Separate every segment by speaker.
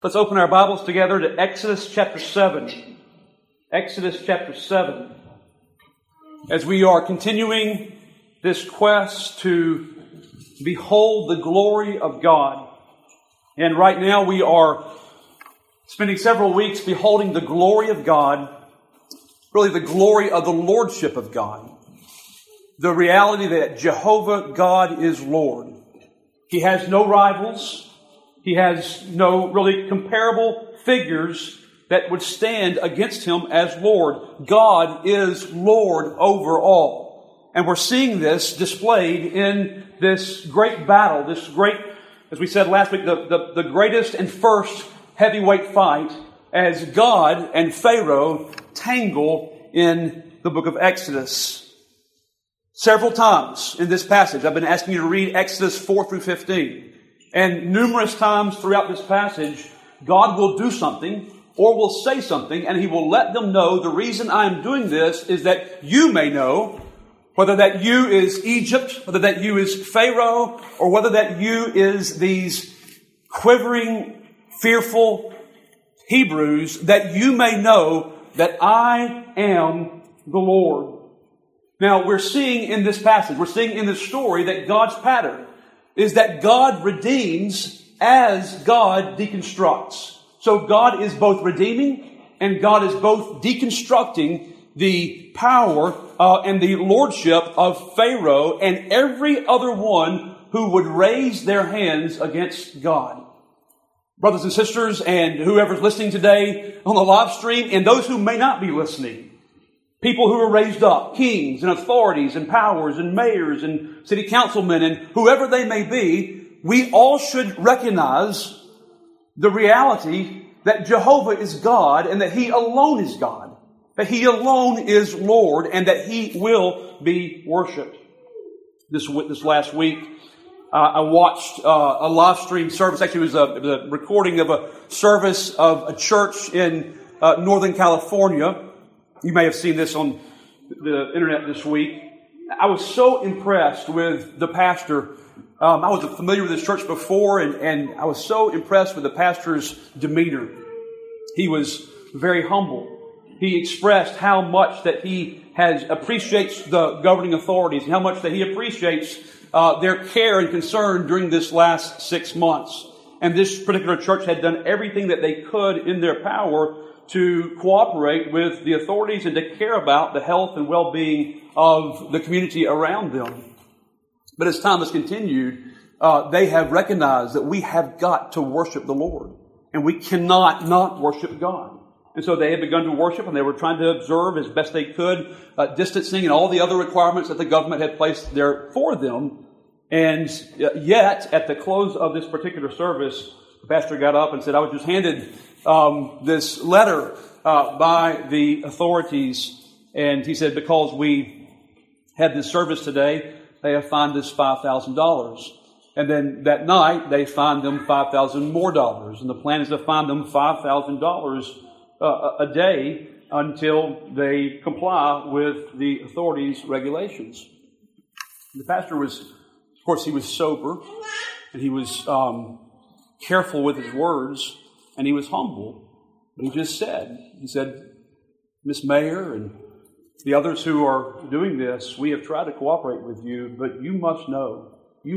Speaker 1: Let's open our Bibles together to Exodus chapter 7. Exodus chapter 7. As we are continuing this quest to behold the glory of God. And right now we are spending several weeks beholding the glory of God, really the glory of the Lordship of God. The reality that Jehovah God is Lord. He has no rivals. He has no really comparable figures that would stand against Him as Lord. God is Lord over all. And we're seeing this displayed in this great battle, this great, as we said last week, the greatest and first heavyweight fight as God and Pharaoh tangle in the book of Exodus. Several times in this passage, I've been asking you to read Exodus 4 through 15. And numerous times throughout this passage, God will do something or will say something, and He will let them know the reason I'm doing this is that you may know, whether that you is Egypt, whether that you is Pharaoh, or whether that you is these quivering, fearful Hebrews, that you may know that I am the Lord. Now, we're seeing in this passage, we're seeing in this story that God's pattern is that God redeems as God deconstructs. So God is both redeeming and God is both deconstructing the power and the lordship of Pharaoh and every other one who would raise their hands against God. Brothers and sisters, and whoever's listening today on the live stream, and those who may not be listening, people who are raised up, kings and authorities and powers and mayors and city councilmen and whoever they may be, we all should recognize the reality that Jehovah is God and that He alone is God, that He alone is Lord and that He will be worshipped. This last week, I watched a live stream service. Actually, it was a recording of a service of a church in Northern California. You may have seen this on the internet this week. I was so impressed with the pastor. I was familiar with this church before, and I was so impressed with the pastor's demeanor. He was very humble. He expressed how much that he appreciates the governing authorities and how much that he appreciates their care and concern during this last 6 months. And this particular church had done everything that they could in their power to cooperate with the authorities and to care about the health and well-being of the community around them. But as time has continued, they have recognized that we have got to worship the Lord. And we cannot not worship God. And so they had begun to worship, and they were trying to observe as best they could, distancing and all the other requirements that the government had placed there for them. And yet, at the close of this particular service, the pastor got up and said, I was just handed this letter by the authorities, and he said, because we had this service today, they have fined us $5,000. And then that night, they fined them $5,000 more dollars. And the plan is to fine them $5,000 a day until they comply with the authorities' regulations. The pastor was, of course, he was sober, and he was careful with his words, and he was humble. But he just said, Miss Mayor and the others who are doing this, we have tried to cooperate with you, but you must know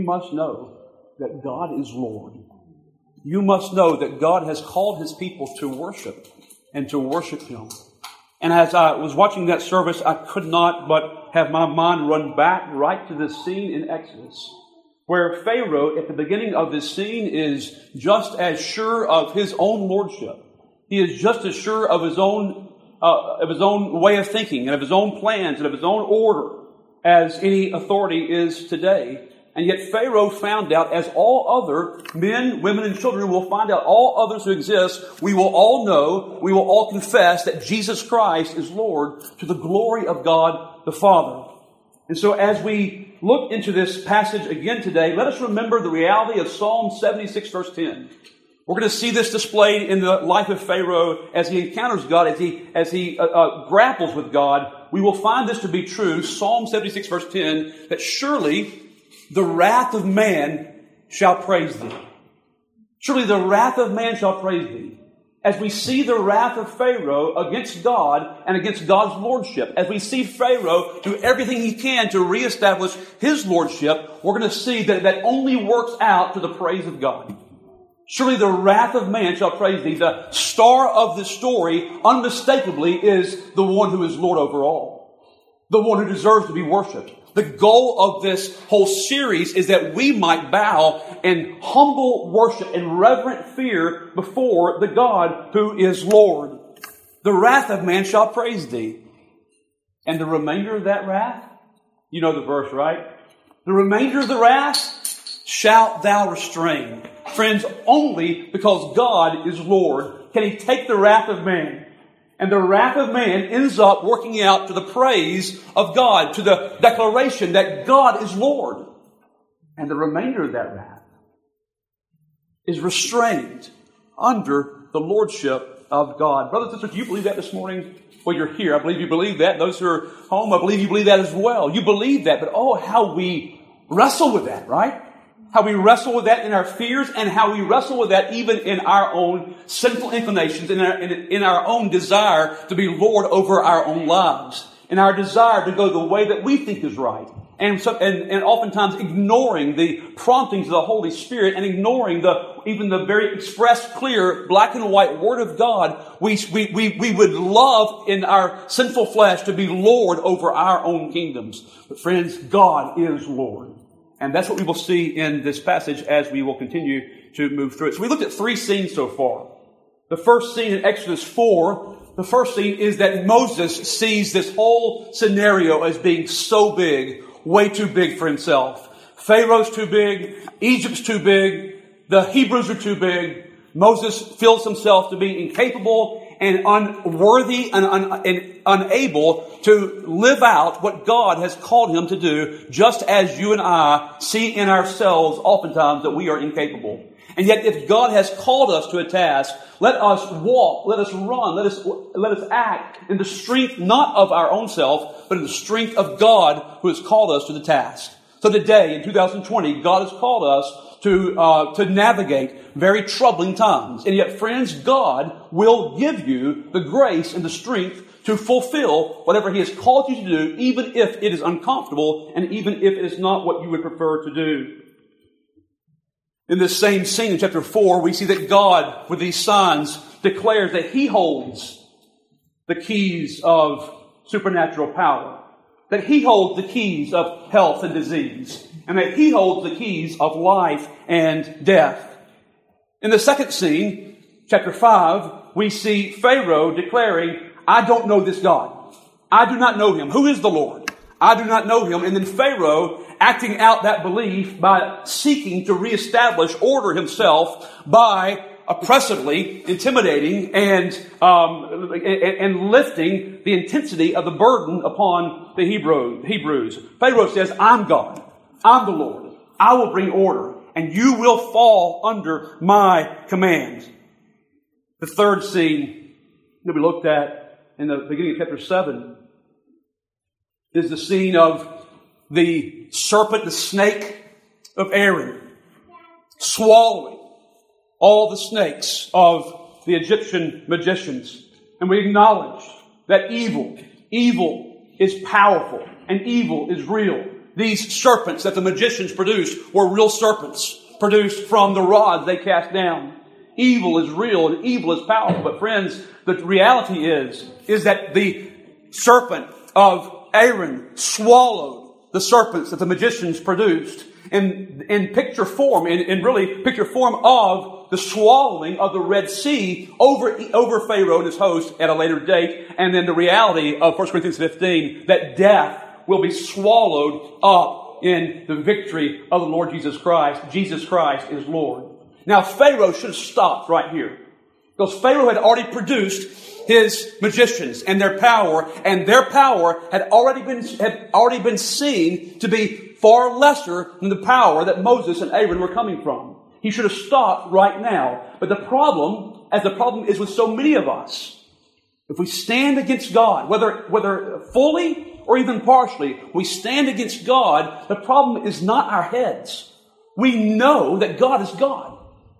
Speaker 1: that God is Lord. You must know that God has called His people to worship and to worship Him. And as I was watching that service, I could not but have my mind run back right to the scene in Exodus, where Pharaoh, at the beginning of this scene, is just as sure of his own lordship. He is just as sure of his own way of thinking and of his own plans and of his own order as any authority is today. And yet Pharaoh found out, as all other men, women, and children will find out, all others who exist, we will all know, we will all confess that Jesus Christ is Lord to the glory of God the Father. And so as we look into this passage again today, let us remember the reality of Psalm 76, verse 10. We're going to see this displayed in the life of Pharaoh as he encounters God, as he grapples with God. We will find this to be true, Psalm 76, verse 10, that surely the wrath of man shall praise thee. Surely the wrath of man shall praise thee. As we see the wrath of Pharaoh against God and against God's lordship, as we see Pharaoh do everything he can to reestablish his lordship, we're going to see that only works out to the praise of God. Surely the wrath of man shall praise thee. The star of the story, unmistakably, is the one who is Lord over all. The one who deserves to be worshipped. The goal of this whole series is that we might bow in humble worship and reverent fear before the God who is Lord. The wrath of man shall praise thee. And the remainder of that wrath, you know the verse, right? The remainder of the wrath shalt thou restrain. Friends, only because God is Lord can He take the wrath of man. And the wrath of man ends up working out to the praise of God, to the declaration that God is Lord. And the remainder of that wrath is restrained under the lordship of God. Brothers and sisters, do you believe that this morning? Well, you're here. I believe you believe that. Those who are home, I believe you believe that as well. You believe that, but oh, how we wrestle with that, right? How we wrestle with that in our fears, and how we wrestle with that even in our own sinful inclinations, in our own desire to be Lord over our own lives, in our desire to go the way that we think is right, and oftentimes ignoring the promptings of the Holy Spirit, and ignoring even the very express, clear, black and white Word of God. We would love in our sinful flesh to be Lord over our own kingdoms. But friends, God is Lord. And that's what we will see in this passage as we will continue to move through it. So we looked at 3 scenes so far. The first scene in Exodus 4, the first scene is that Moses sees this whole scenario as being so big, way too big for himself. Pharaoh's too big, Egypt's too big, the Hebrews are too big. Moses feels himself to be incapable and unworthy and unable to live out what God has called him to do, just as you and I see in ourselves oftentimes that we are incapable. And yet if God has called us to a task, let us walk, let us run, let us act in the strength not of our own self, but in the strength of God who has called us to the task. So today, in 2020, God has called us to navigate very troubling times. And yet, friends, God will give you the grace and the strength to fulfill whatever He has called you to do, even if it is uncomfortable and even if it is not what you would prefer to do. In this same scene in chapter 4, we see that God, with these signs, declares that He holds the keys of supernatural power, that He holds the keys of health and disease, and that He holds the keys of life and death. In the second scene, chapter 5, we see Pharaoh declaring, I don't know this God. I do not know Him. Who is the Lord? I do not know Him. And then Pharaoh acting out that belief by seeking to reestablish order himself by oppressively intimidating and lifting the intensity of the burden upon the Hebrews. Pharaoh says, I'm God. I'm the Lord. I will bring order, and you will fall under my command. The third scene that we looked at in the beginning of chapter 7 is the scene of the serpent, the snake of Aaron, swallowing all the snakes of the Egyptian magicians. And we acknowledge that evil is powerful and evil is real. These serpents that the magicians produced were real serpents produced from the rods they cast down. Evil is real and evil is powerful. But friends, the reality is that the serpent of Aaron swallowed the serpents that the magicians produced in picture form, in really picture form of the swallowing of the Red Sea over Pharaoh and his host at a later date, and then the reality of 1 Corinthians 15, that death will be swallowed up in the victory of the Lord Jesus Christ. Jesus Christ is Lord. Now Pharaoh should have stopped right here, because Pharaoh had already produced his magicians and their power had already been seen to be far lesser than the power that Moses and Aaron were coming from. He should have stopped right now. But the problem, as the problem is with so many of us, if we stand against God, whether fully or even partially, we stand against God, the problem is not our heads. We know that God is God.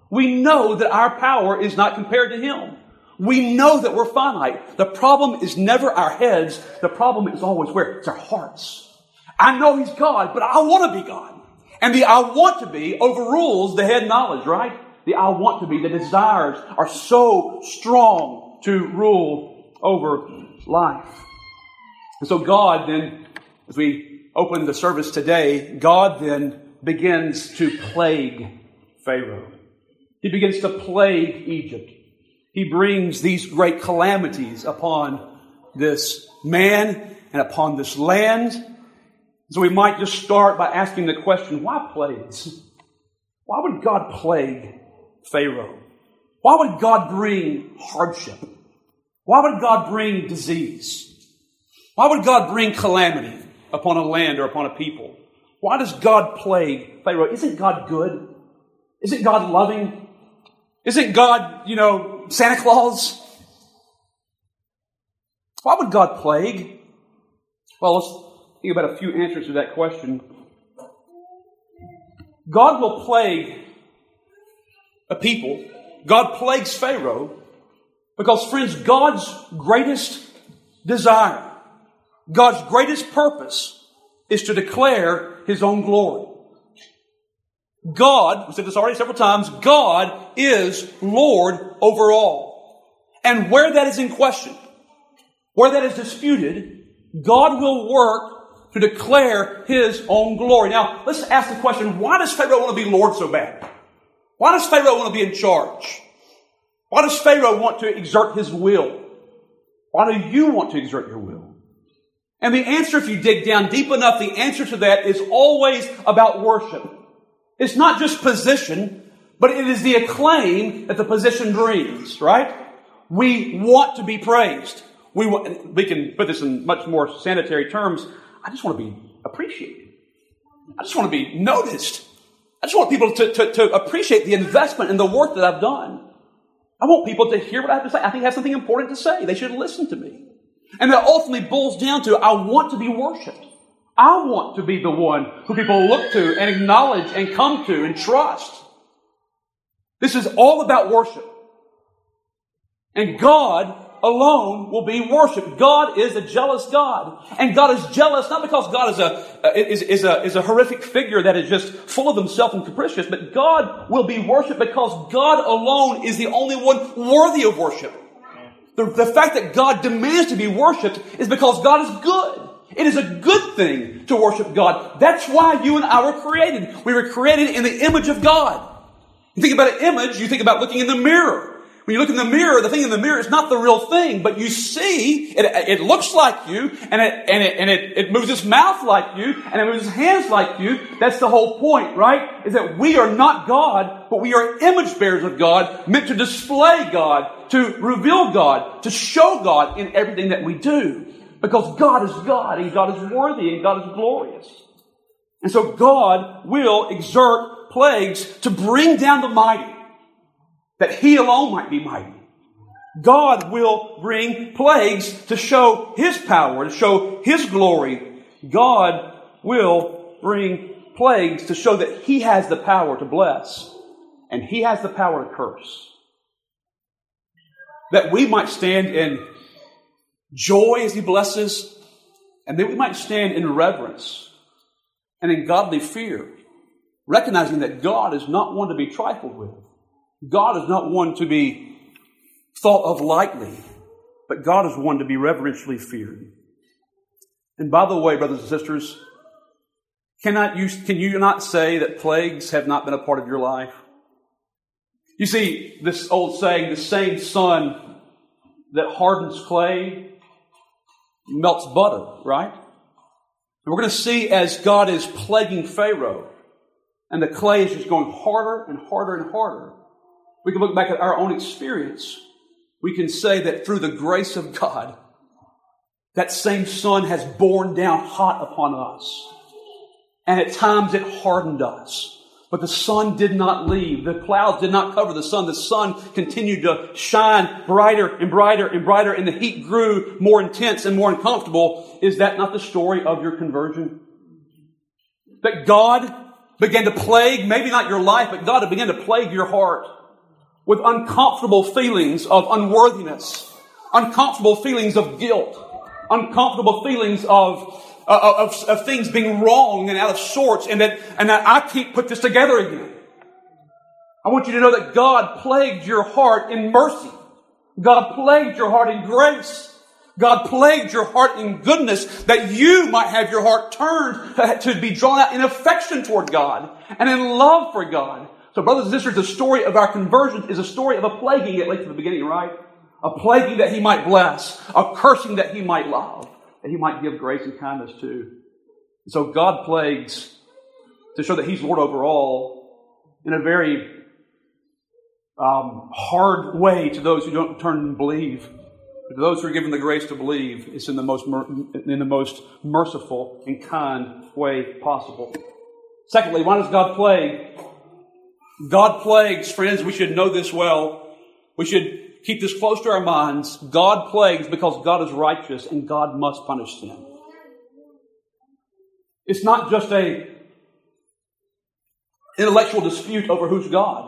Speaker 1: We know that our power is not compared to Him. We know that we're finite. The problem is never our heads. The problem is always where? It's our hearts. I know He's God, but I want to be God. And the I want to be overrules the head knowledge, right? The I want to be, the desires are so strong to rule over life. And so God then, as we open the service today, God then begins to plague Pharaoh. He begins to plague Egypt. He brings these great calamities upon this man and upon this land. So we might just start by asking the question, why plagues? Why would God plague Pharaoh? Why would God bring hardship? Why would God bring disease? Why would God bring calamity upon a land or upon a people? Why does God plague Pharaoh? Isn't God good? Isn't God loving? Isn't God, Santa Claus? Why would God plague? Well, let's think about a few answers to that question. God will plague a people. God plagues Pharaoh because, friends, God's greatest desire, God's greatest purpose is to declare His own glory. God, we said this already several times, God is Lord over all. And where that is in question, where that is disputed, God will work to declare His own glory. Now, let's ask the question, why does Pharaoh want to be Lord so bad? Why does Pharaoh want to be in charge? Why does Pharaoh want to exert his will? Why do you want to exert your will? And the answer, if you dig down deep enough, the answer to that is always about worship. It's not just position, but it is the acclaim that the position brings, right? We want to be praised. We can put this in much more sanitary terms. I just want to be appreciated. I just want to be noticed. I just want people to appreciate the investment and the work that I've done. I want people to hear what I have to say. I think I have something important to say. They should listen to me. And that ultimately boils down to, I want to be worshipped. I want to be the one who people look to and acknowledge and come to and trust. This is all about worship. And God alone will be worshipped. God is a jealous God. And God is jealous not because God is a horrific figure that is just full of himself and capricious, but God will be worshipped because God alone is the only one worthy of worship. The fact that God demands to be worshipped is because God is good. It is a good thing to worship God. That's why you and I were created. We were created in the image of God. You think about an image, you think about looking in the mirror. When you look in the mirror, the thing in the mirror is not the real thing, but you see, it looks like you, and it moves its mouth like you, and it moves its hands like you. That's the whole point, right? Is that we are not God, but we are image bearers of God, meant to display God, to reveal God, to show God in everything that we do. Because God is God, and God is worthy, and God is glorious. And so God will exert plagues to bring down the mighty, that He alone might be mighty. God will bring plagues to show His power, to show His glory. God will bring plagues to show that He has the power to bless, and He has the power to curse. That we might stand in joy as He blesses, and that we might stand in reverence and in godly fear, recognizing that God is not one to be trifled with. God is not one to be thought of lightly, but God is one to be reverentially feared. And by the way, brothers and sisters, can you not say that plagues have not been a part of your life? You see, this old saying, the same sun that hardens clay melts butter, right? And we're going to see as God is plaguing Pharaoh, and the clay is just going harder and harder and harder. We can look back at our own experience. We can say that through the grace of God, that same sun has borne down hot upon us. And at times it hardened us. But the sun did not leave. The clouds did not cover the sun. The sun continued to shine brighter and brighter and brighter, and the heat grew more intense and more uncomfortable. Is that not the story of your conversion? That God began to plague, maybe not your life, but God began to plague your heart with uncomfortable feelings of unworthiness, uncomfortable feelings of guilt, uncomfortable feelings of things being wrong and out of sorts, and that I can't put this together again. I want you to know that God plagued your heart in mercy. God plagued your heart in grace. God plagued your heart in goodness, that you might have your heart turned to be drawn out in affection toward God and in love for God. So brothers and sisters, the story of our conversion is a story of a plaguing, at least at the beginning, right? A plaguing that He might bless, a cursing that He might love, that He might give grace and kindness to. So God plagues to show that He's Lord over all in a very hard way to those who don't turn and believe. But to those who are given the grace to believe, it's in the most merciful and kind way possible. Secondly, why does God plague? God plagues, friends, we should know this well. We should keep this close to our minds. God plagues because God is righteous and God must punish sin. It's not just an intellectual dispute over who's God.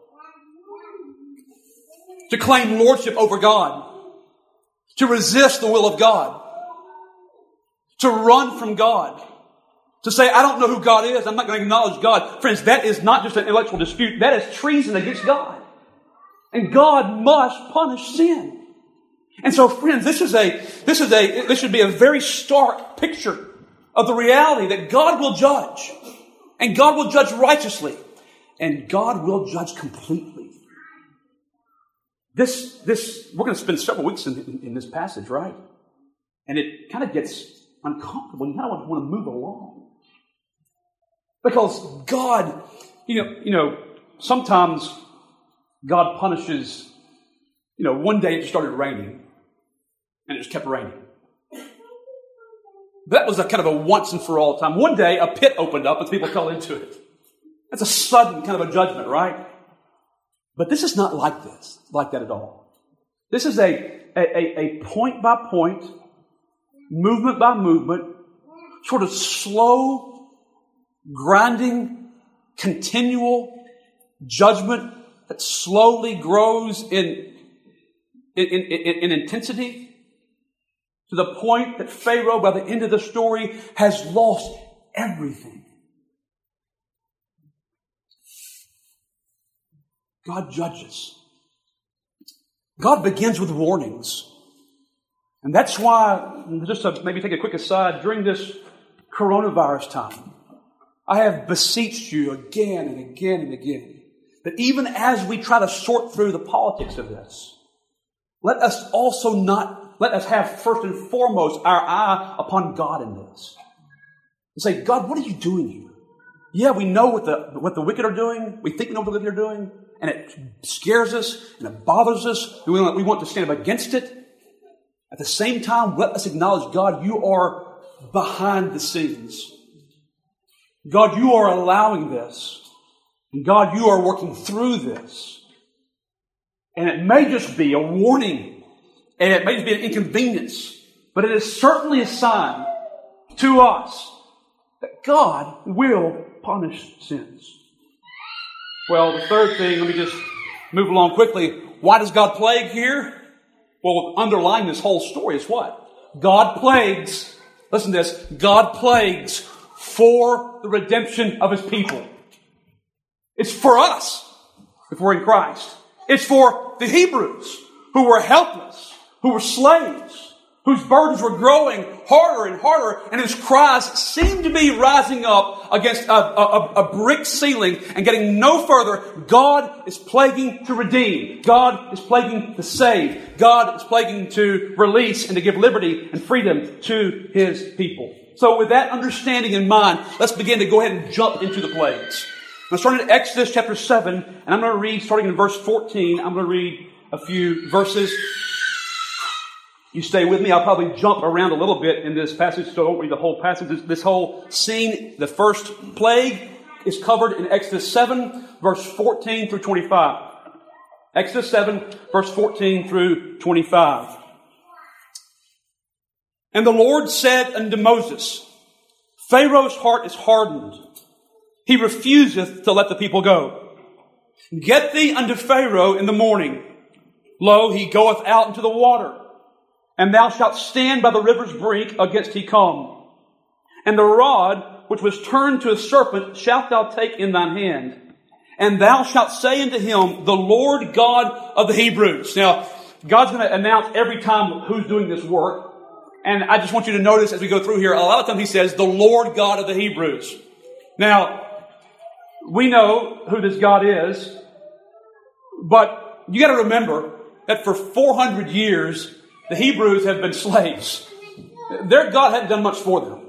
Speaker 1: To claim lordship over God. To resist the will of God. To run from God. To say, I don't know who God is, I'm not going to acknowledge God. Friends, that is not just an intellectual dispute. That is treason against God. And God must punish sin. And so, friends, this should be a very stark picture of the reality that God will judge. And God will judge righteously. And God will judge completely. We're going to spend several weeks in this passage, right? And it kind of gets uncomfortable. You kind of want to move along. Because God, sometimes God punishes, one day it just started raining. And it just kept raining. That was a kind of a once and for all time. One day a pit opened up and people fell into it. That's a sudden kind of a judgment, right? But this is not like that at all. This is a point by point, movement by movement, sort of slow, grinding, continual judgment that slowly grows in intensity to the point that Pharaoh, by the end of the story, has lost everything. God judges. God begins with warnings. And that's why, just to maybe take a quick aside, during this coronavirus time, I have beseeched you again and again and again that even as we try to sort through the politics of this, let us have first and foremost our eye upon God in this. And say, God, what are you doing here? Yeah, we know what the wicked are doing. We think we know what the wicked are doing. And it scares us and it bothers us. We want to stand up against it. At the same time, let us acknowledge, God, you are behind the scenes. God, you are allowing this. And God, you are working through this. And it may just be a warning. And it may just be an inconvenience. But it is certainly a sign to us that God will punish sins. Well, the third thing, let me just move along quickly. Why does God plague here? Well, underlying this whole story is what? God plagues, listen to this, God plagues for the redemption of His people. It's for us, if we're in Christ. It's for the Hebrews, who were helpless, who were slaves, whose burdens were growing harder and harder, and whose cries seemed to be rising up against a brick ceiling and getting no further. God is plaguing to redeem. God is plaguing to save. God is plaguing to release and to give liberty and freedom to His people. So with that understanding in mind, let's begin to go ahead and jump into the plagues. I'm starting in Exodus chapter 7, and I'm going to read, starting in verse 14, I'm going to read a few verses. You stay with me. I'll probably jump around a little bit in this passage, so don't read the whole passage. This whole scene, the first plague, is covered in Exodus 7, verse 14 through 25. Exodus 7, verse 14 through 25. And the Lord said unto Moses, Pharaoh's heart is hardened. he refuseth to let the people go. Get thee unto Pharaoh in the morning. Lo, he goeth out into the water, and thou shalt stand by the river's brink against he come. And the rod which was turned to a serpent shalt thou take in thine hand. And thou shalt say unto him, the Lord God of the Hebrews. Now, God's going to announce every time who's doing this work. And I just want you to notice as we go through here, a lot of times he says, the Lord God of the Hebrews. Now, we know who this God is, but you got to remember that for 400 years, the Hebrews have been slaves. Their God hadn't done much for them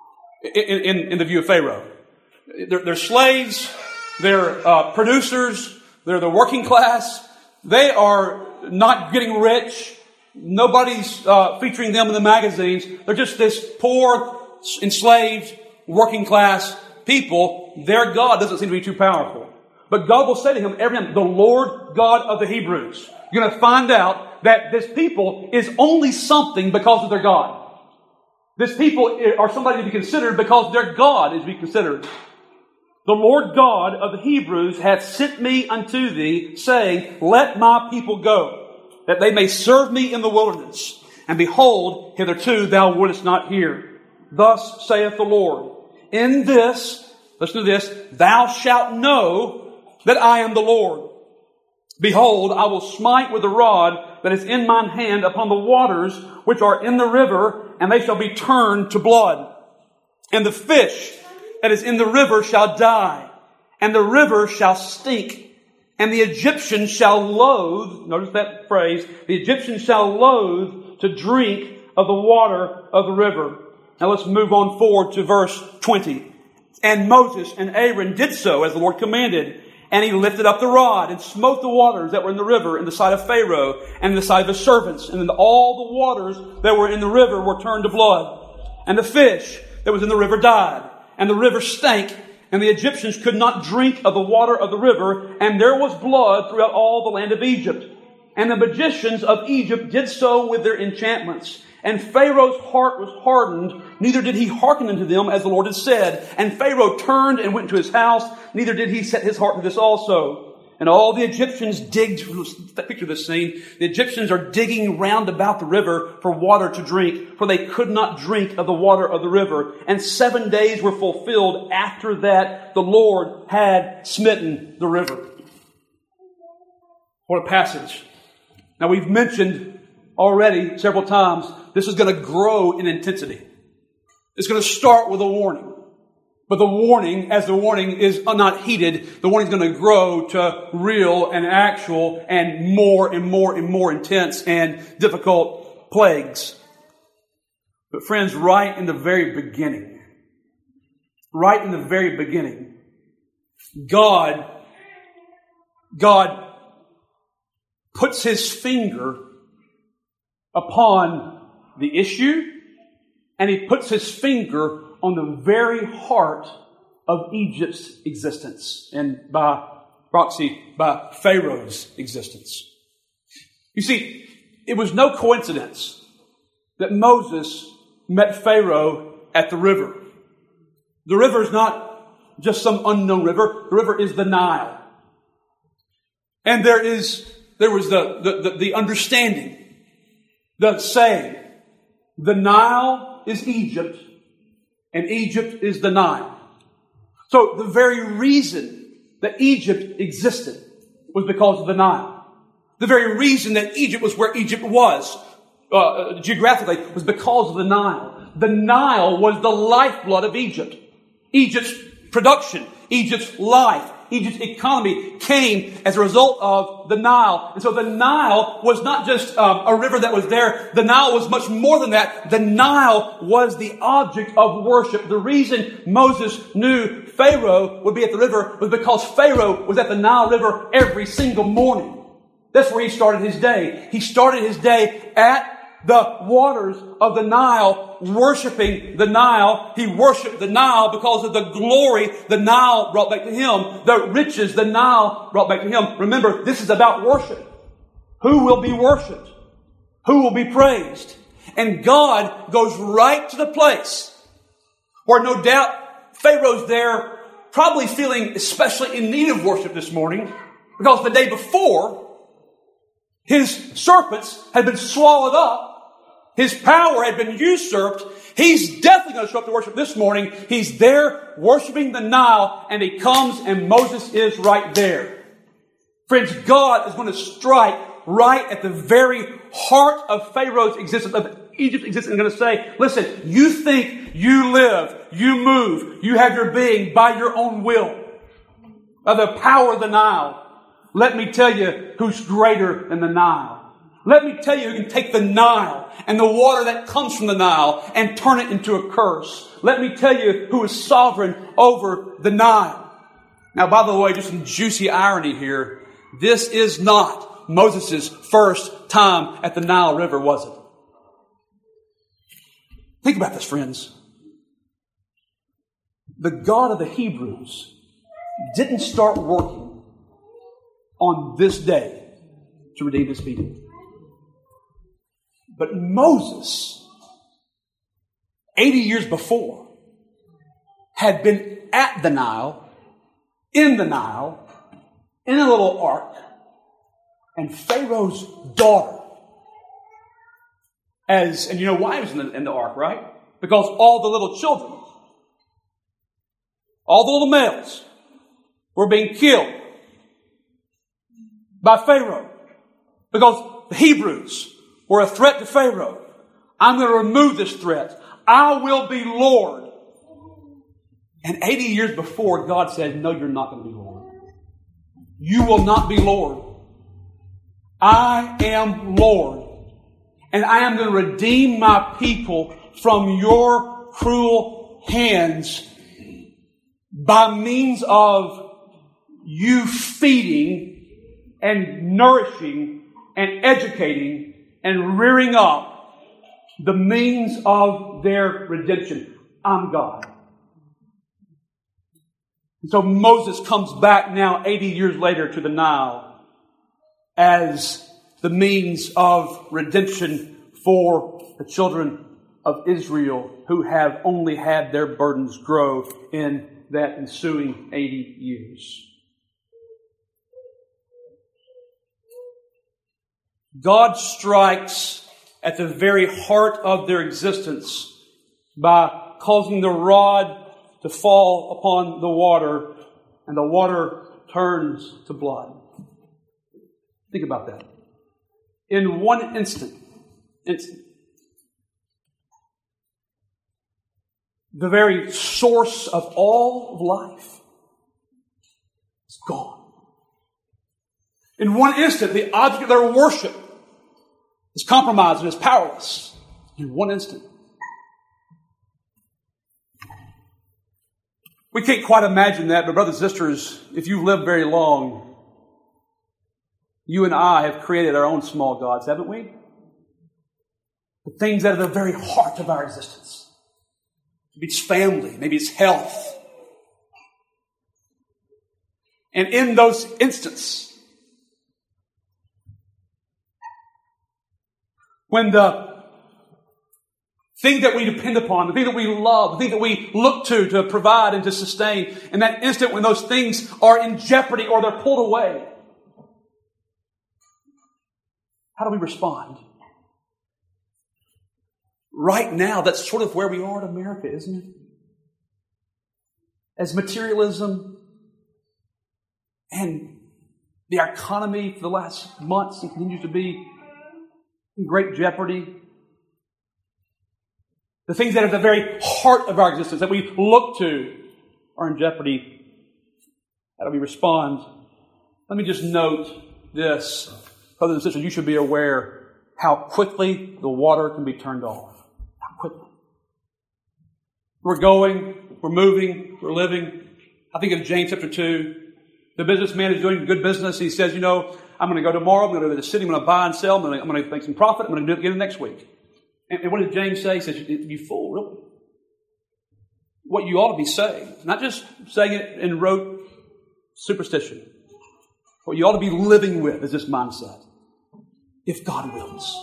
Speaker 1: in the view of Pharaoh. They're slaves, they're producers, they're the working class. They are not getting rich. Nobody's featuring them in the magazines. They're just this poor, enslaved, working class people. Their God doesn't seem to be too powerful. But God will say to him every time, the Lord God of the Hebrews. You're going to find out that this people is only something because of their God. This people are somebody to be considered because their God is to be considered. The Lord God of the Hebrews hath sent me unto thee, saying, let my people go, that they may serve me in the wilderness. And behold, hitherto thou wouldest not hear. Thus saith the Lord, in this, listen to this, thou shalt know that I am the Lord. Behold, I will smite with the rod that is in mine hand upon the waters which are in the river, and they shall be turned to blood. And the fish that is in the river shall die, and the river shall stink, and the Egyptians shall loathe, notice that phrase, the Egyptians shall loathe to drink of the water of the river. Now let's move on forward to verse 20. And Moses and Aaron did so as the Lord commanded, and he lifted up the rod and smote the waters that were in the river in the sight of Pharaoh and in the sight of his servants. And then all the waters that were in the river were turned to blood. And the fish that was in the river died. And the river stank. And the Egyptians could not drink of the water of the river. And there was blood throughout all the land of Egypt. And the magicians of Egypt did so with their enchantments. And Pharaoh's heart was hardened, neither did he hearken unto them as the Lord had said. And Pharaoh turned and went into his house, neither did he set his heart to this also. And all the Egyptians digged, picture this scene, the Egyptians are digging round about the river for water to drink, for they could not drink of the water of the river. And 7 days were fulfilled after that the Lord had smitten the river. What a passage. Now we've mentioned already several times, this is going to grow in intensity. It's going to start with a warning. But the warning, as the warning is not heeded, the warning is going to grow to real and actual and more and more and more intense and difficult plagues. But friends, right in the very beginning, God puts his finger upon the issue, and he puts his finger on the very heart of Egypt's existence, and by proxy, by Pharaoh's existence. You see, it was no coincidence that Moses met Pharaoh at the river. The river is not just some unknown river. The river is the Nile. And there was the understanding, the saying, the Nile is Egypt, and Egypt is the Nile. So the very reason that Egypt existed was because of the Nile. The very reason that Egypt was where Egypt was, geographically, was because of the Nile. The Nile was the lifeblood of Egypt. Egypt's production, Egypt's life, Egypt's economy came as a result of the Nile. And so the Nile was not just a river that was there. The Nile was much more than that. The Nile was the object of worship. The reason Moses knew Pharaoh would be at the river was because Pharaoh was at the Nile River every single morning. That's where he started his day. He started his day at the waters of the Nile, worshiping the Nile. He worshiped the Nile because of the glory the Nile brought back to him, the riches the Nile brought back to him. Remember, this is about worship. Who will be worshiped? Who will be praised? And God goes right to the place where no doubt Pharaoh's there probably feeling especially in need of worship this morning because the day before, his serpents had been swallowed up. His power had been usurped. He's definitely going to show up to worship this morning. He's there worshiping the Nile, and he comes and Moses is right there. Friends, God is going to strike right at the very heart of Pharaoh's existence, of Egypt's existence, and going to say, listen, you think you live, you move, you have your being by your own will, by the power of the Nile. Let me tell you who's greater than the Nile. Let me tell you who can take the Nile and the water that comes from the Nile and turn it into a curse. Let me tell you who is sovereign over the Nile. Now, by the way, just some juicy irony here. This is not Moses' first time at the Nile River, was it? Think about this, friends. The God of the Hebrews didn't start working on this day to redeem his people. But Moses, 80 years before, had been at the Nile, in a little ark, and Pharaoh's daughter, and you know why he was in the ark, right? Because all the little children, all the little males, were being killed by Pharaoh. Because the Hebrews were a threat to Pharaoh. I'm going to remove this threat. I will be Lord. And 80 years before, God said, no, you're not going to be Lord. You will not be Lord. I am Lord. And I am going to redeem my people from your cruel hands by means of you feeding and nourishing and educating and rearing up the means of their redemption. I'm God. And so Moses comes back now 80 years later to the Nile as the means of redemption for the children of Israel who have only had their burdens grow in that ensuing 80 years. God strikes at the very heart of their existence by causing the rod to fall upon the water, and the water turns to blood. Think about that. In one instant, the very source of all of life is gone. In one instant, the object of their worship is compromised and is powerless. In one instant. We can't quite imagine that, but brothers and sisters, if you've lived very long, you and I have created our own small gods, haven't we? The things that are the very heart of our existence. Maybe it's family, maybe it's health. And in those instances, when the thing that we depend upon, the thing that we love, the thing that we look to provide and to sustain, in that instant when those things are in jeopardy or they're pulled away, how do we respond? Right now, that's sort of where we are in America, isn't it? As materialism and the economy for the last months continues to be in great jeopardy. The things that are at the very heart of our existence that we look to are in jeopardy. How do we respond? Let me just note this. Brothers and sisters, you should be aware how quickly the water can be turned off. How quickly. We're going, we're moving, we're living. I think of James chapter 2. The businessman is doing good business. He says, I'm going to go tomorrow. I'm going to go to the city. I'm going to buy and sell. I'm going to make some profit. I'm going to do it again next week. And what did James say? He says, you fool, really? What you ought to be saying, not just saying it in rote superstition. What you ought to be living with is this mindset. If God wills.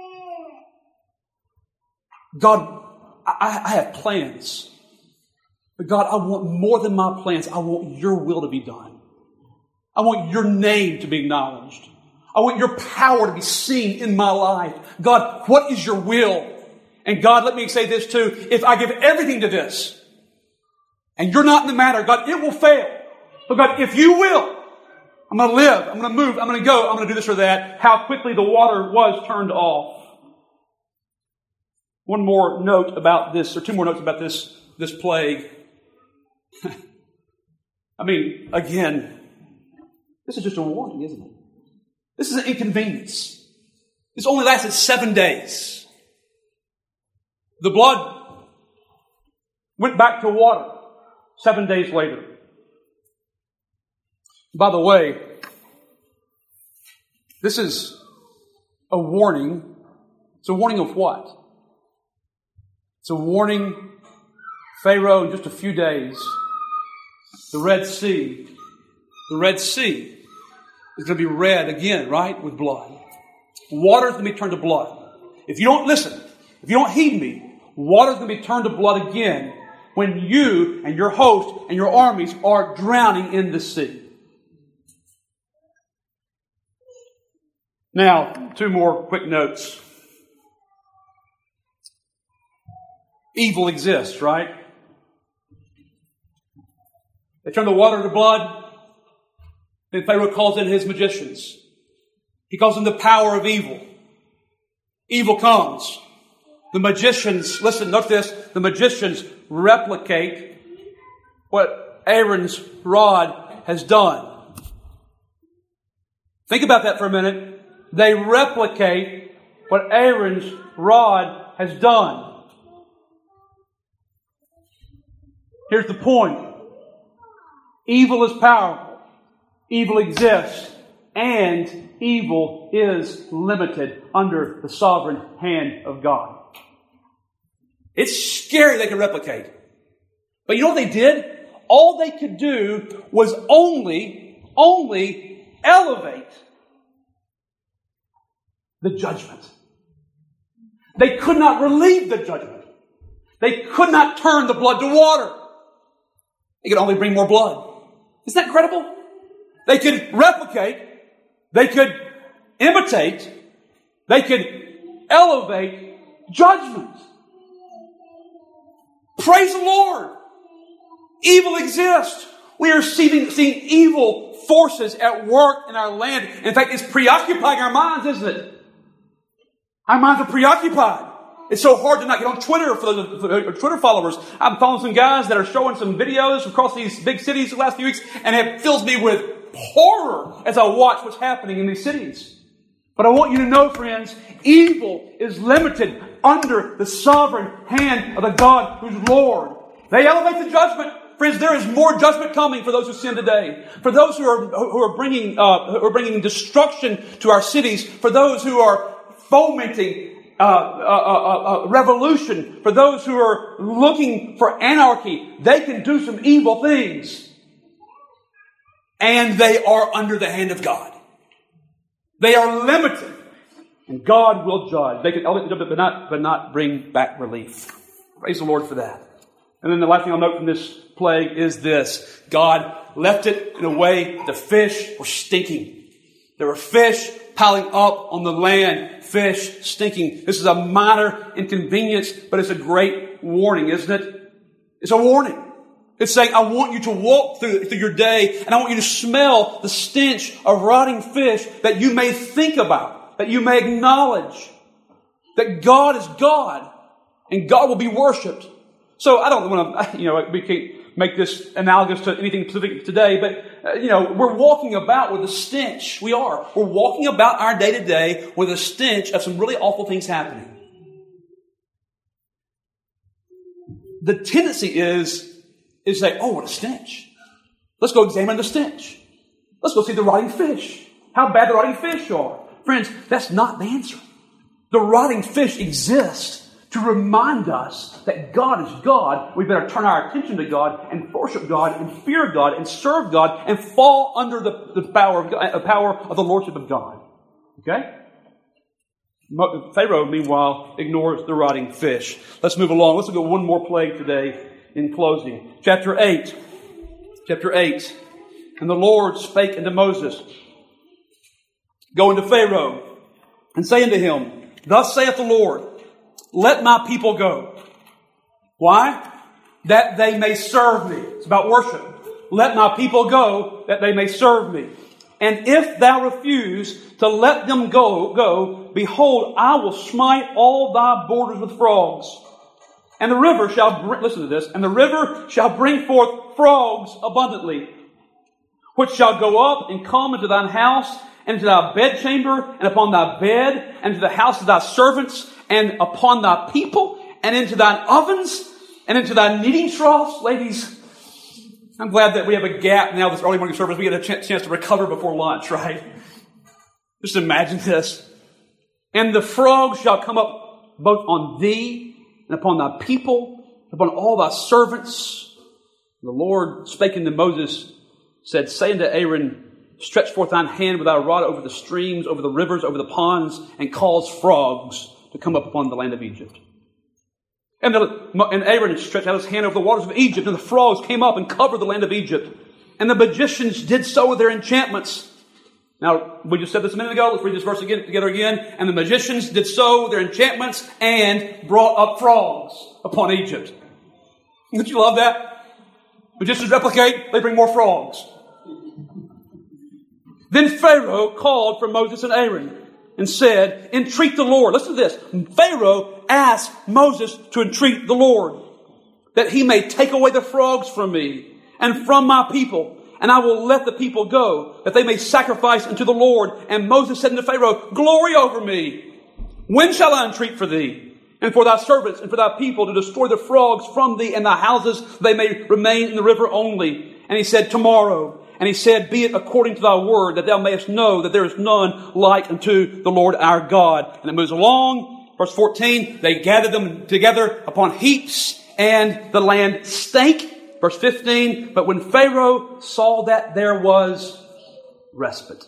Speaker 1: God, I have plans. But God, I want more than my plans. I want your will to be done. I want your name to be acknowledged. I want your power to be seen in my life. God, what is your will? And God, let me say this too. If I give everything to this, and you're not in the matter, God, it will fail. But God, if you will, I'm going to live, I'm going to move, I'm going to go, I'm going to do this or that. How quickly the water was turned off. One more note about this, or two more notes about this plague. I mean, again, this is just a warning, isn't it? This is an inconvenience. This only lasted 7 days. The blood went back to water 7 days later. By the way, this is a warning. It's a warning of what? It's a warning, Pharaoh, in just a few days, the Red Sea is going to be red again, right, with blood. Water is going to be turned to blood. If you don't listen, if you don't heed me, water is going to be turned to blood again when you and your host and your armies are drowning in the sea. Now, two more quick notes. Evil exists, right? They turn the water to blood. Then Pharaoh calls in his magicians. He calls in the power of evil. Evil comes. The magicians, listen, note this, the magicians replicate what Aaron's rod has done. Think about that for a minute. They replicate what Aaron's rod has done. Here's the point. Evil is powerful. Evil exists. And evil is limited under the sovereign hand of God. It's scary they can replicate. But you know what they did? All they could do was only elevate the judgment. They could not relieve the judgment. They could not turn the blood to water. They could only bring more blood. Isn't that incredible? They could replicate. They could imitate. They could elevate judgment. Praise the Lord. Evil exists. We are seeing evil forces at work in our land. In fact, it's preoccupying our minds, isn't it? Our minds are preoccupied. It's so hard to not get on Twitter for the Twitter followers. I'm following some guys that are showing some videos across these big cities the last few weeks, and it fills me with horror as I watch what's happening in these cities. But I want you to know, friends, evil is limited under the sovereign hand of the God who's Lord. They elevate the judgment. Friends, there is more judgment coming for those who sin today. For those who are bringing destruction to our cities. For those who are fomenting revolution. For those who are looking for anarchy. They can do some evil things. And they are under the hand of God. They are limited. And God will judge. They can elevate the judgment, but not bring back relief. Praise the Lord for that. And then the last thing I'll note from this plague is this. God left it in a way the fish were stinking. There were fish piling up on the land. Fish stinking. This is a minor inconvenience, but it's a great warning, isn't it? It's a warning. It's saying, I want you to walk through your day, and I want you to smell the stench of rotting fish, that you may think about, that you may acknowledge that God is God, and God will be worshipped. So I don't want to, we can't make this analogous to anything specific today, but, we're walking about with a stench. We are. We're walking about our day to day with a stench of some really awful things happening. The tendency is say, oh, what a stench. Let's go examine the stench. Let's go see the rotting fish. How bad the rotting fish are. Friends, that's not the answer. The rotting fish exist to remind us that God is God. We better turn our attention to God and worship God and fear God and serve God and fall under the power of God, power of the Lordship of God. Okay? Pharaoh, meanwhile, ignores the rotting fish. Let's move along. Let's look at one more plague today in closing. Chapter 8. And the Lord spake unto Moses, Go unto Pharaoh, and say unto him, Thus saith the Lord, Let my people go. Why? That they may serve me. It's about worship. Let my people go, that they may serve me. And if thou refuse to let them go, behold, I will smite all thy borders with frogs. And the river shall bring forth frogs abundantly, which shall go up and come into thine house, and into thy bedchamber, and upon thy bed, and into the house of thy servants, and upon thy people, and into thine ovens, and into thy kneading troughs. Ladies, I'm glad that we have a gap now, this early morning service. We get a chance to recover before lunch, right? Just imagine this. And the frogs shall come up both on thee, and upon thy people, upon all thy servants. The Lord spake unto Moses, said, Say unto Aaron, Stretch forth thine hand with thy rod over the streams, over the rivers, over the ponds, and cause frogs to come up upon the land of Egypt. And Aaron stretched out his hand over the waters of Egypt, and the frogs came up and covered the land of Egypt. And the magicians did so with their enchantments. Now, we just said this a minute ago. Let's read this verse together again. And the magicians did so with their enchantments and brought up frogs upon Egypt. Don't you love that? Magicians replicate, they bring more frogs. Then Pharaoh called for Moses and Aaron and said, Entreat the Lord. Listen to this. Pharaoh asked Moses to entreat the Lord, that he may take away the frogs from me and from my people, and I will let the people go, that they may sacrifice unto the Lord. And Moses said unto Pharaoh, Glory over me. When shall I entreat for thee, and for thy servants, and for thy people, to destroy the frogs from thee and thy houses, they may remain in the river only? And he said, Tomorrow. And he said, Be it according to thy word, that thou mayest know that there is none like unto the Lord our God. And it moves along. Verse 14, they gathered them together upon heaps, and the land stank. Verse 15, but when Pharaoh saw that there was respite,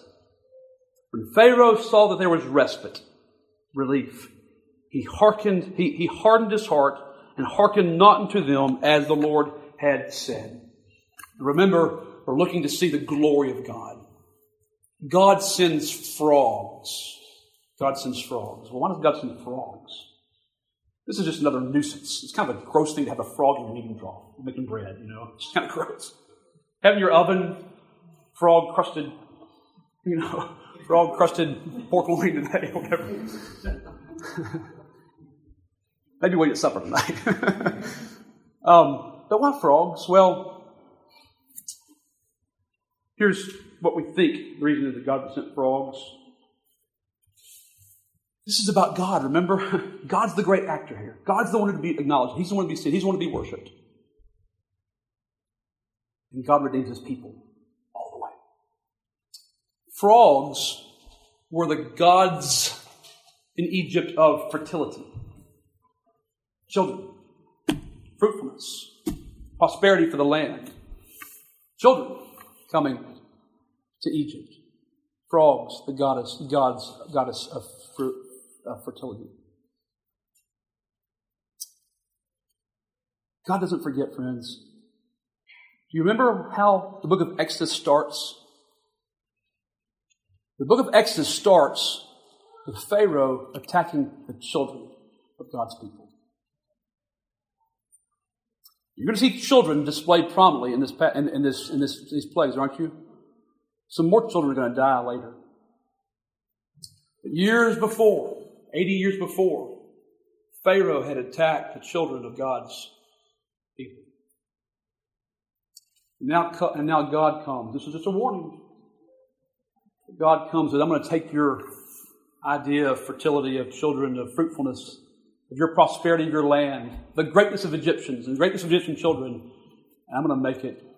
Speaker 1: relief, he hardened his heart and hearkened not unto them as the Lord had said. Remember, we're looking to see the glory of God. God sends frogs. Well, why does God send frogs? This is just another nuisance. It's kind of a gross thing to have a frog in your kneading trough. Making bread, It's kind of gross. Having your oven, frog-crusted pork loin today, or whatever. Maybe wait at supper tonight. But why frogs? Well, here's what we think the reason is that God sent frogs. This is about God, remember? God's the great actor here. God's the one to be acknowledged. He's the one to be seen. He's the one to be worshipped. And God redeems His people all the way. Frogs were the gods in Egypt of fertility. Children. Fruitfulness. Prosperity for the land. Children coming to Egypt. Frogs, the goddess of fertility. God doesn't forget, friends. Do you remember how the book of Exodus starts? The book of Exodus starts with Pharaoh attacking the children of God's people. You're going to see children displayed prominently in these plagues, aren't you? Some more children are going to die later. But 80 years before, Pharaoh had attacked the children of God's people. And now God comes. This is just a warning. God comes and I'm going to take your idea of fertility, of children, of fruitfulness, of your prosperity of your land, the greatness of Egyptians and greatness of Egyptian children, and I'm going to make it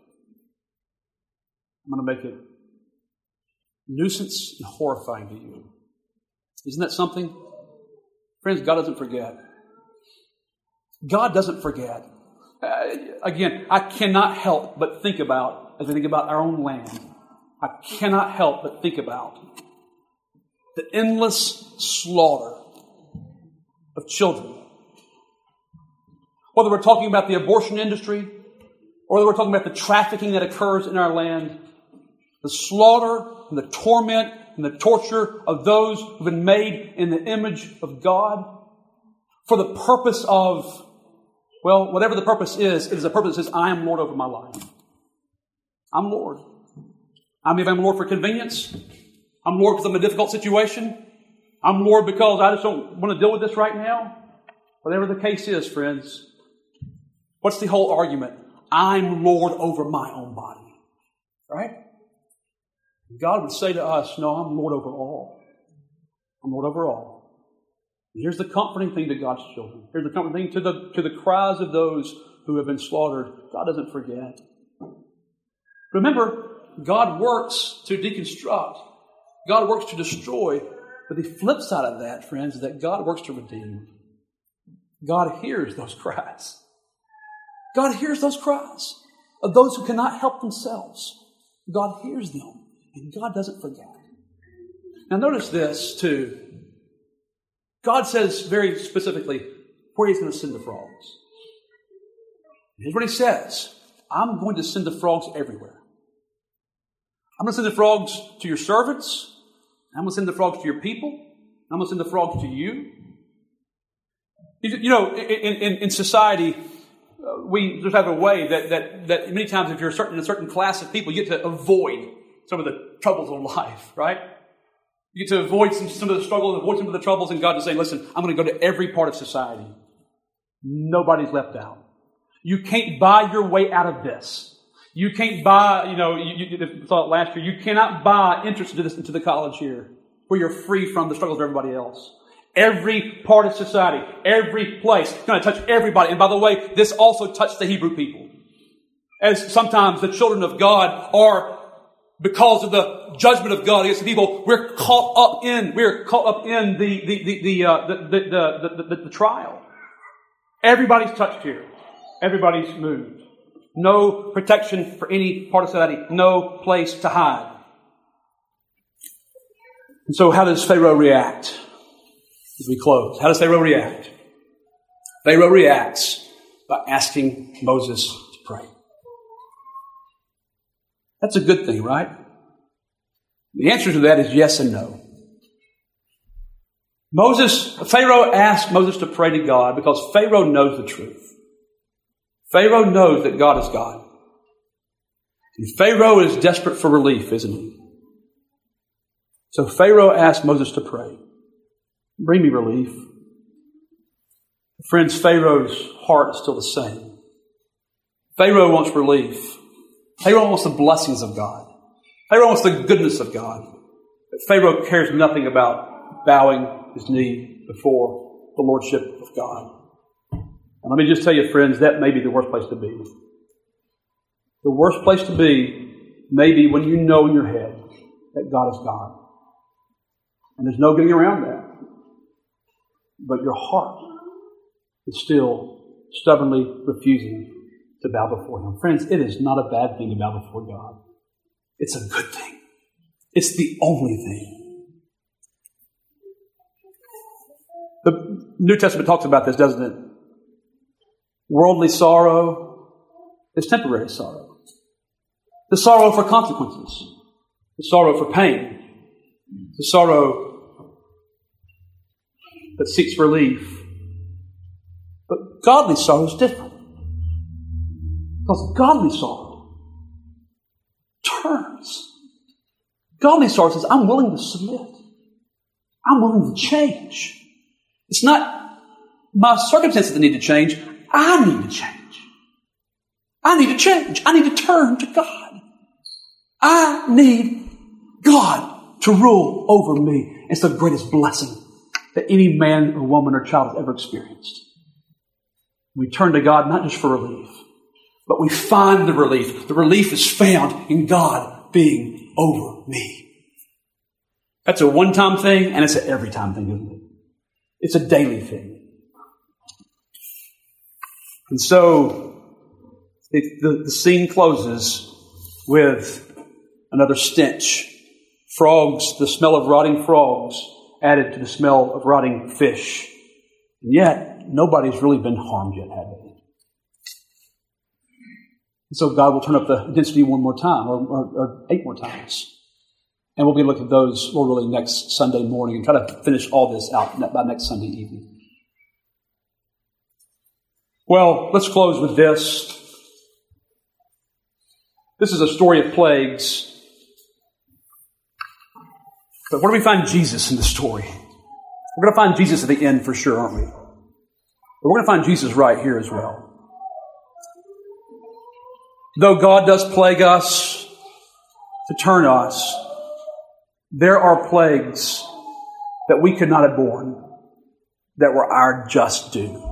Speaker 1: nuisance and horrifying to you. Isn't that something? Friends, God doesn't forget. God doesn't forget. Again, I cannot help but think about, as we think about our own land, I cannot help but think about the endless slaughter of children. Whether we're talking about the abortion industry, or whether we're talking about the trafficking that occurs in our land, the slaughter and the torment and the torture of those who've been made in the image of God, for the purpose of, well, whatever the purpose is, it is a purpose that says, I am Lord over my life. I'm Lord. I mean, if I'm Lord for convenience, I'm Lord because I'm in a difficult situation, I'm Lord because I just don't want to deal with this right now. Whatever the case is, friends, what's the whole argument? I'm Lord over my own body. Right? God would say to us, no, I'm Lord over all. I'm Lord over all. And here's the comforting thing to God's children. Here's the comforting thing to the cries of those who have been slaughtered. God doesn't forget. Remember, God works to deconstruct. God works to destroy. But the flip side of that, friends, is that God works to redeem. God hears those cries. God hears those cries of those who cannot help themselves. God hears them, and God doesn't forget. Now notice this, too. God says very specifically where He's going to send the frogs. Here's what He says. I'm going to send the frogs everywhere. I'm going to send the frogs to your servants. I'm going to send the frogs to your people. I'm going to send the frogs to you. You know, in society, we just have a way that many times if you're in a certain class of people, you get to avoid some of the troubles of life, right? You get to avoid some of the struggles, avoid some of the troubles, and God is saying, listen, I'm going to go to every part of society. Nobody's left out. You can't buy your way out of this. You can't buy, you saw it last year, you cannot buy interest into the college here where you're free from the struggles of everybody else. Every part of society, every place, it's going to touch everybody. And by the way, this also touched the Hebrew people. As sometimes the children of God are, because of the judgment of God against the people, we're caught up in the trial. Everybody's touched here. Everybody's moved. No protection for any part of society. No place to hide. And so how does Pharaoh react as we close? How does Pharaoh react? Pharaoh reacts by asking Moses to pray. That's a good thing, right? The answer to that is yes and no. Pharaoh asked Moses to pray to God because Pharaoh knows the truth. Pharaoh knows that God is God. And Pharaoh is desperate for relief, isn't he? So Pharaoh asked Moses to pray. Bring me relief. Friends, Pharaoh's heart is still the same. Pharaoh wants relief. Pharaoh wants the blessings of God. Pharaoh wants the goodness of God. But Pharaoh cares nothing about bowing his knee before the lordship of God. And let me just tell you, friends, that may be the worst place to be. The worst place to be may be when you know in your head that God is God. And there's no getting around that. But your heart is still stubbornly refusing to bow before Him. Friends, it is not a bad thing to bow before God. It's a good thing. It's the only thing. The New Testament talks about this, doesn't it? Worldly sorrow is temporary sorrow. The sorrow for consequences. The sorrow for pain. The sorrow that seeks relief. But godly sorrow is different. Because godly sorrow turns. Godly sorrow says, I'm willing to submit. I'm willing to change. It's not my circumstances that need to change. I need to change. I need to change. I need to turn to God. I need God to rule over me. It's the greatest blessing that any man or woman or child has ever experienced. We turn to God not just for relief, but we find the relief. The relief is found in God being over me. That's a one-time thing, and it's an every-time thing, isn't it? It's a daily thing. And so the scene closes with another stench. Frogs, the smell of rotting frogs added to the smell of rotting fish. And yet, nobody's really been harmed yet, have they? And so God will turn up the density one more time, or 8 more times. And we'll be looking at those, Lord willing, next Sunday morning and try to finish all this out by next Sunday evening. Well, let's close with this. This is a story of plagues. But where do we find Jesus in the story? We're going to find Jesus at the end for sure, aren't we? But we're going to find Jesus right here as well. Though God does plague us to turn us, there are plagues that we could not have borne that were our just due.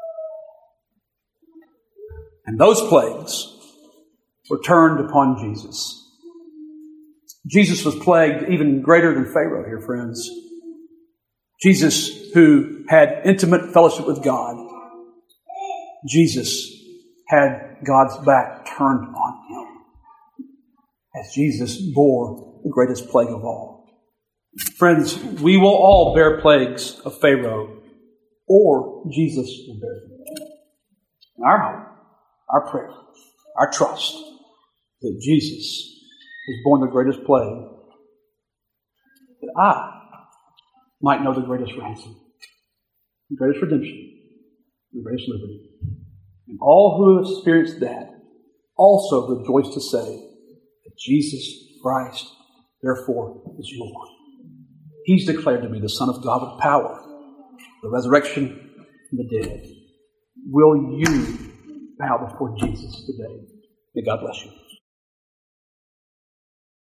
Speaker 1: And those plagues were turned upon Jesus. Jesus was plagued even greater than Pharaoh here, friends. Jesus, who had intimate fellowship with God, Jesus had God's back turned on him as Jesus bore the greatest plague of all. Friends, we will all bear plagues of Pharaoh, or Jesus will bear them. And our hope, our prayer, our trust that Jesus has borne the greatest plague, that I might know the greatest ransom, the greatest redemption, the greatest liberty. And all who have experienced that also rejoice to say that Jesus Christ, therefore, is Lord. He's declared to be the Son of God with power, the resurrection from the dead. Will you bow before Jesus today? May God bless you.